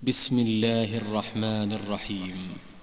بسم الله الرحمن الرحيم.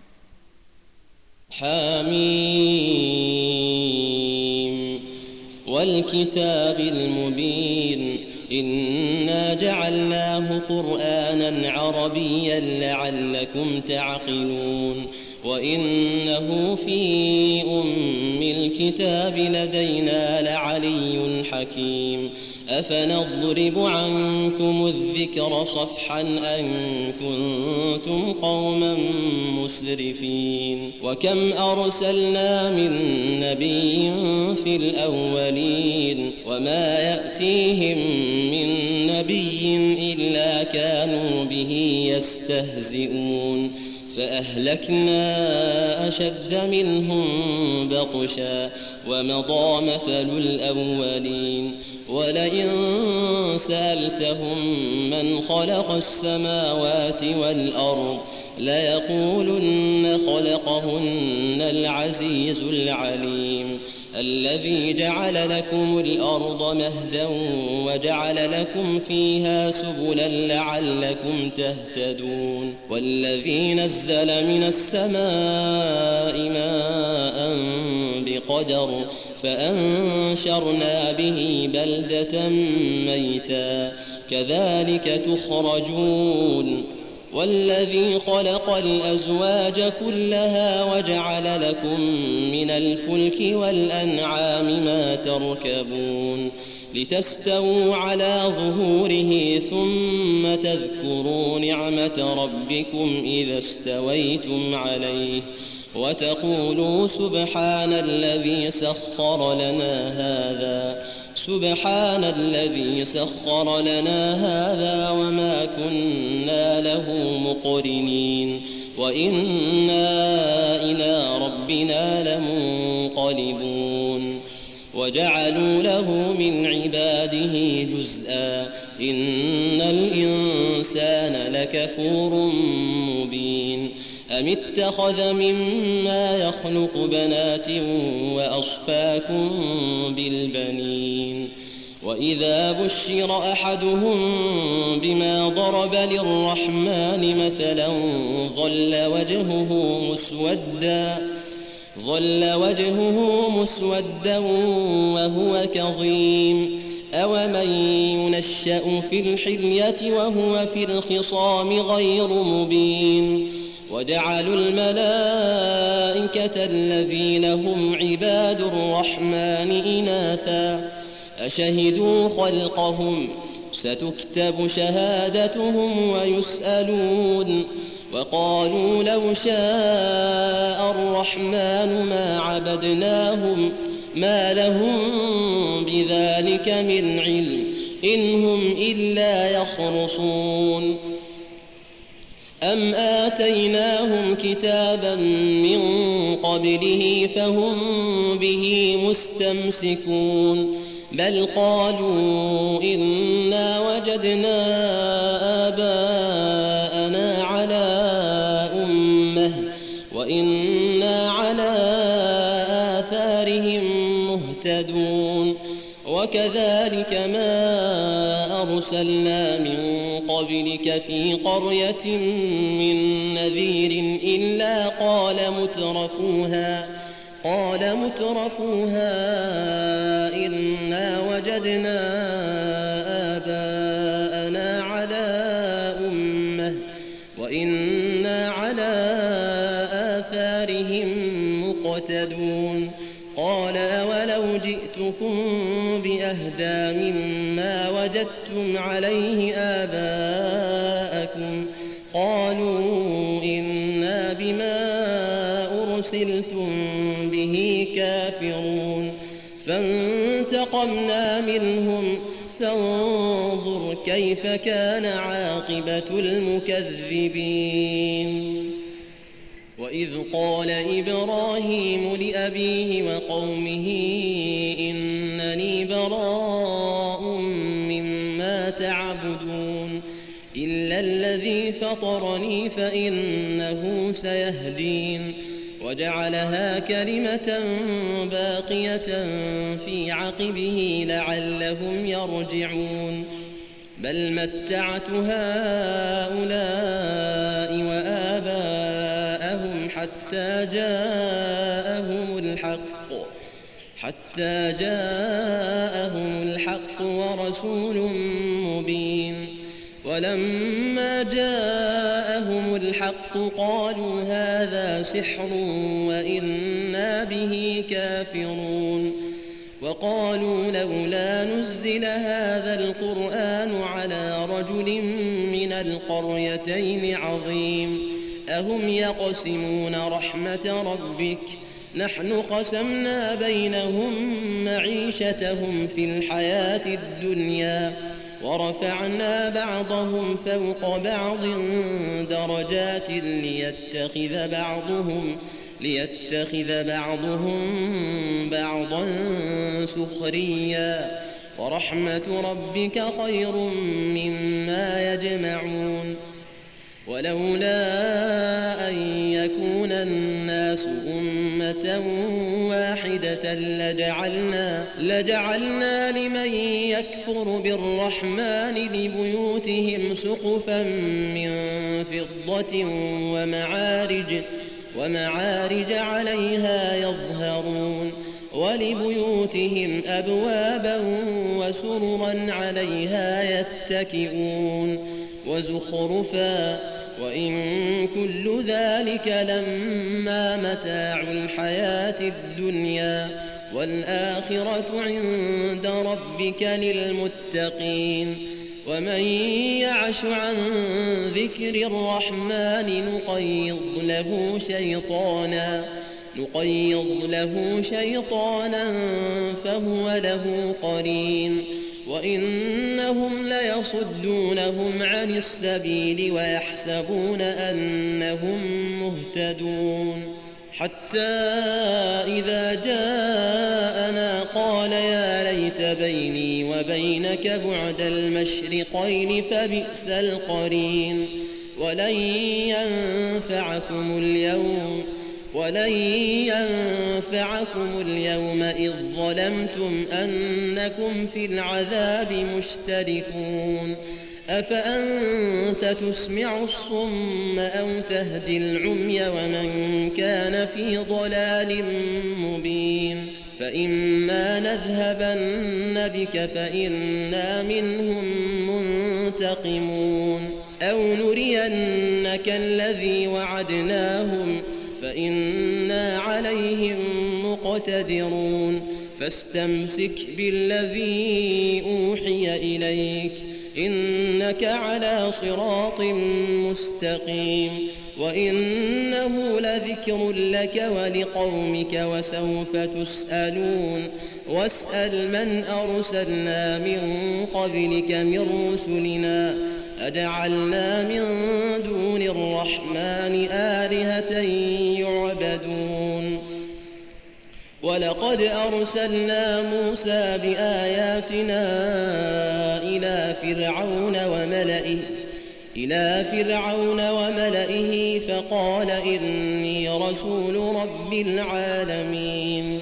حميم والكتاب المبين إنا جعلناه قرآنا عربيا لعلكم تعقلون وإنه في أم الكتاب لدينا لعلي حكيم أفنضرب عنكم الذكر صفحا أن كنتم قوما مسرفين وكم أرسلنا من نبي في الأولين وما يأتيهم من نبي إلا كانوا به يستهزئون فأهلكنا أشد منهم بطشا ومضى مثل الأولين ولئن سألتهم من خلق السماوات والأرض ليقولن خلقهن العزيز العليم الذي جعل لكم الأرض مهدا وجعل لكم فيها سبلا لعلكم تهتدون والذي نزل من السماء ماء بقدر فأنشرنا به بلدة ميتا كذلك تخرجون والذي خلق الأزواج كلها وجعل لكم من الفلك والأنعام ما تركبون لتستووا على ظهوره ثم تذكروا نعمة ربكم إذا استويتم عليه وتقولوا سبحان الذي سخر لنا هذا وما كنا له مقرنين وإنا إلى ربنا لمنقلبون وجعلوا له من عباده جزءا إن الإنسان لكفور مبين أم اتخذ مما يخلق بنات وأصفاكم بالبنين وإذا بشر أحدهم بما ضرب للرحمن مثلا ظل وجهه مسودا وهو كظيم أومن ينشأ في الحلية وهو في الخصام غير مبين وجعلوا الملائكة الذين هم عباد الرحمن إناثا أشهدوا خلقهم ستكتب شهادتهم ويسألون وقالوا لو شاء الرحمن ما عبدناهم ما لهم بذلك من علم إن هم إلا يخرصون أم آتيناهم كتابا من قبله فهم به مستمسكون بل قالوا إنا وجدنا آباءنا على أمة وإنا على آثارهم مهتدون وكذلك ما أرسلنا من قبلك في قرية من نذير إلا قال مترفوها إنا وجدنا آباءنا على أمة وإنا على آثارهم مقتدون قال أولو جئتكم بأهدى مما وجدتم عليه آباءكم قالوا إنا بما أرسلتم به كافرون فانتقمنا منهم فانظر كيف كان عاقبة المكذبين وإذ قال إبراهيم لأبيه وقومه إنني براء مما تعبدون إلا الذي فطرني فإنه سيهدين وجعلها كلمة باقية في عقبه لعلهم يرجعون بل متعت هؤلاء حتى جاءهم الحق ورسول مبين. ولما جاءهم الحق قالوا هذا سحر وإنا به كافرون. وقالوا لولا نزل هذا القرآن على رجل من القريتين عظيم أهم يقسمون رحمة ربك نحن قسمنا بينهم معيشتهم في الحياة الدنيا ورفعنا بعضهم فوق بعض درجات ليتخذ بعضهم بعضا سخريا ورحمة ربك خير مما يجمعون. ولولا أن يكون الناس أمة واحدة لجعلنا لمن يكفر بالرحمن لبيوتهم سقفا من فضة ومعارج عليها يظهرون ولبيوتهم أبوابا وسررا عليها يتكئون وزخرفا وإن كل ذلك لما متاع الحياة الدنيا والآخرة عند ربك للمتقين. ومن يعش عن ذكر الرحمن نقيض له شيطانا فهو له قرين وإنهم ليصدونهم عن السبيل ويحسبون أنهم مهتدون. حتى إذا جاءنا قال يا ليت بيني وبينك بعد المشرقين فبئس القرين. ولن ينفعكم اليوم إذ ظلمتم أنكم في العذاب مشتركون. أفأنت تسمع الصم أو تهدي العمي ومن كان في ضلال مبين. فإما نذهبن بك فإنا منهم منتقمون أو نرينك الذي وعدناهم فإنا عليهم مقتدرون. فاستمسك بالذي أوحي إليك إنك على صراط مستقيم وإنه لذكر لك ولقومك وسوف تسألون. واسأل من أرسلنا من قبلك من رسلنا أجعلنا من دون الرحمن آلهة يعبدون. ولقد أرسلنا موسى بآياتنا إلى فرعون وملئه فقال إني رسول رب العالمين.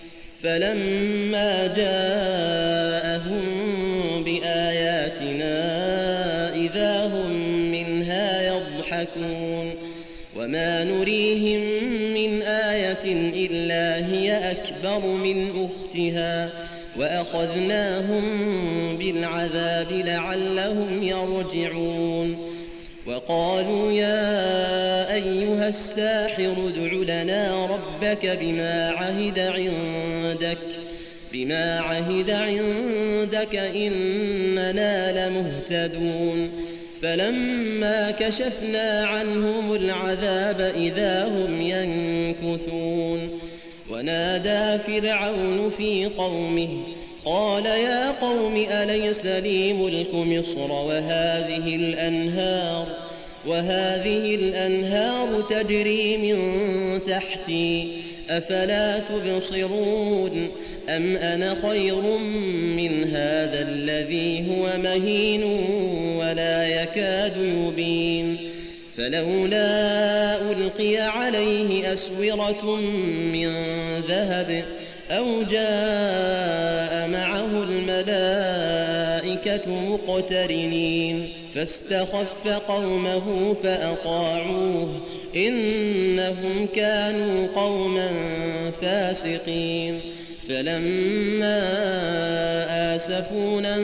فلما جاءهم بآياتنا إذا هم منها يضحكون. وما نريهم من آية إلا هي أكبر من أختها وأخذناهم بالعذاب لعلهم يرجعون. وقالوا يا أيها الساحر ادع لنا ربك بما عهد عندك إننا لمهتدون. فلما كشفنا عنهم العذاب إذا هم ينكثون. ونادى فرعون في قومه قال يا قوم أليس لي ملك مصر وهذه الأنهار تجري من تحتي أفلا تبصرون أم أنا خير من هذا الذي هو مهين ولا يكاد يبين. فلولا ألقي عليه أسورة من ذهب أو جاء معه الملائكة والملائكة مقترنين فاستخف قومه فأطاعوه إنهم كانوا قوما فاسقين فلما آسفونا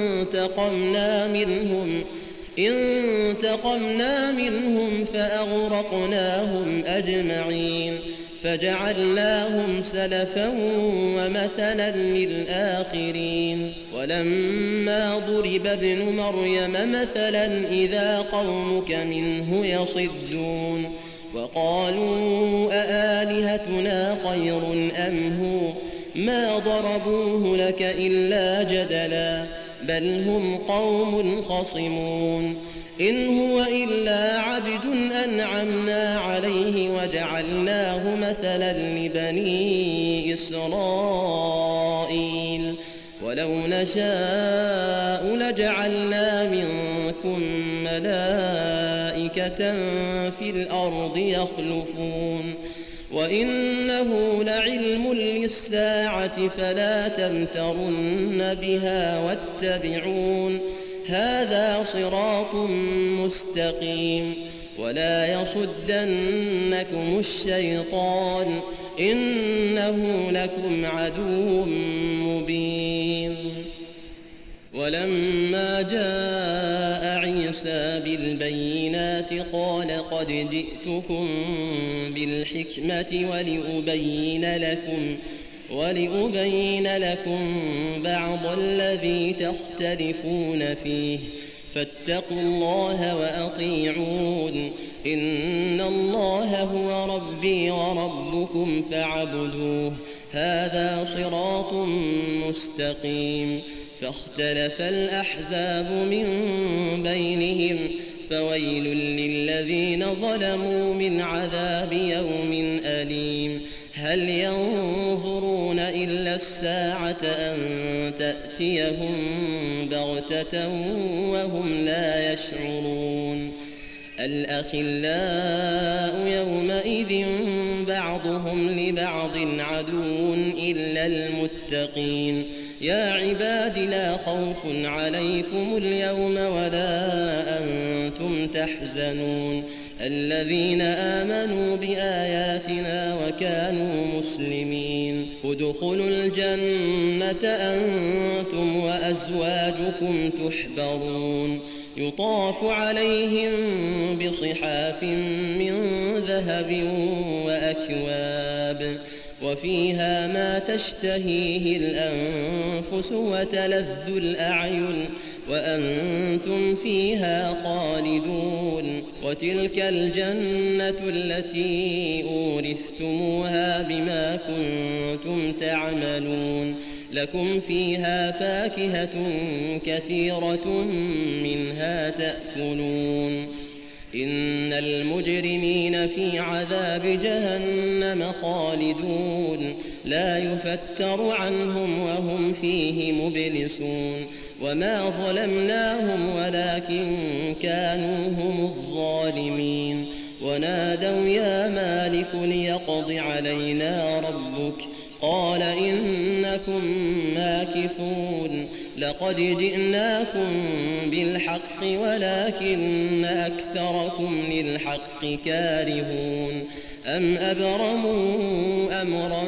انتقمنا منهم فأغرقناهم أجمعين فجعلناهم سلفا ومثلا للآخرين ولما ضرب ابن مريم مثلا إذا قومك منه يصدون وقالوا أآلهتنا خير أم هو ما ضربوه لك إلا جدلا بل هم قوم خصمون إن هو إلا عبد أنعمنا عليه وجعلناه مثلا لبني إسرائيل ولو نشاء لجعلنا منكم ملائكة في الأرض يخلفون وإنه لعلم للساعة فلا تمترن بها واتبعون هذا صراط مستقيم ولا يصدنكم الشيطان إنه لكم عدو مبين ولما جاء عيسى بالبينات قال قد جئتكم بالحكمة ولأبين لكم بعض الذي تختلفون فيه فاتقوا الله وأطيعون إن الله هو ربي وربكم فاعبدوه هذا صراط مستقيم فاختلف الأحزاب من بينهم فويل للذين ظلموا من عذاب يوم أليم هل ينظرون إلا الساعة أن تأتيهم بغتة وهم لا يشعرون الأخلاء يومئذ بعضهم لبعض عدو إلا المتقين يا عباد لا خوف عليكم اليوم ولا أنتم تحزنون الذين آمنوا بآياتنا وكانوا مسلمين ادخلوا الجنة أنتم وأزواجكم تحبرون يطاف عليهم بصحاف من ذهب وأكواب وفيها ما تشتهيه الأنفس وتلذ الأعين وأنتم فيها خالدون وتلك الجنة التي أورثتموها بما كنتم تعملون لكم فيها فاكهة كثيرة منها تأكلون إن المجرمين في عذاب جهنم خالدون لا يفتر عنهم وهم فيه مبلسون وما ظلمناهم ولكن كانوا هم الظالمين ونادوا يا مالك ليقض علينا ربك قال إنكم ماكثون لقد جئناكم بالحق ولكن أكثركم للحق كارهون أم أبرموا أمرا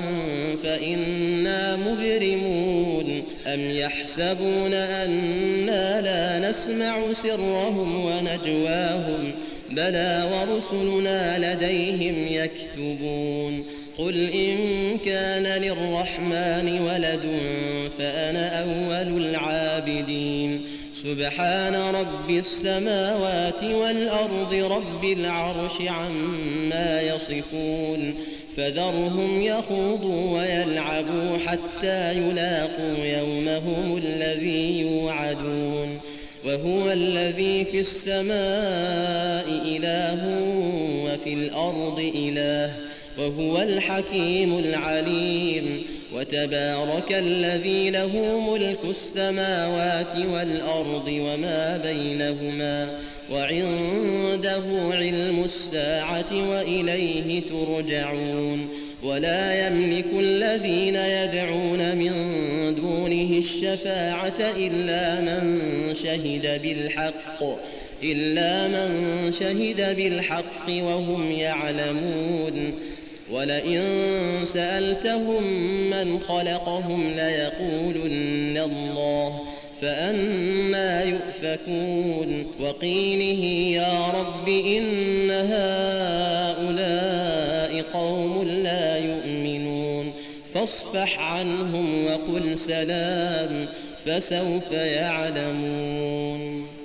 فإنا مبرمون أم يحسبون أنا لا نسمع سرهم ونجواهم بلى ورسلنا لديهم يكتبون قل إن كان للرحمن ولد فأنا أول العابدين سبحان رب السماوات والأرض رب العرش عما يصفون فذرهم يخوضوا ويلعبوا حتى يلاقوا يومهم الذي يوعدون وهو الذي في السماء إله وفي الأرض إله وهو الحكيم العليم وتبارك الذي له ملك السماوات والأرض وما بينهما وعنده علم الساعة وإليه ترجعون ولا يملك الذين يدعون من دونه الشفاعة إلا من شهد بالحق وهم يعلمون ولئن سألتهم من خلقهم ليقولن الله فأنى يؤفكون وقيله يا رب إن هؤلاء قوم لا يؤمنون فاصفح عنهم وقل سلام فسوف يعلمون.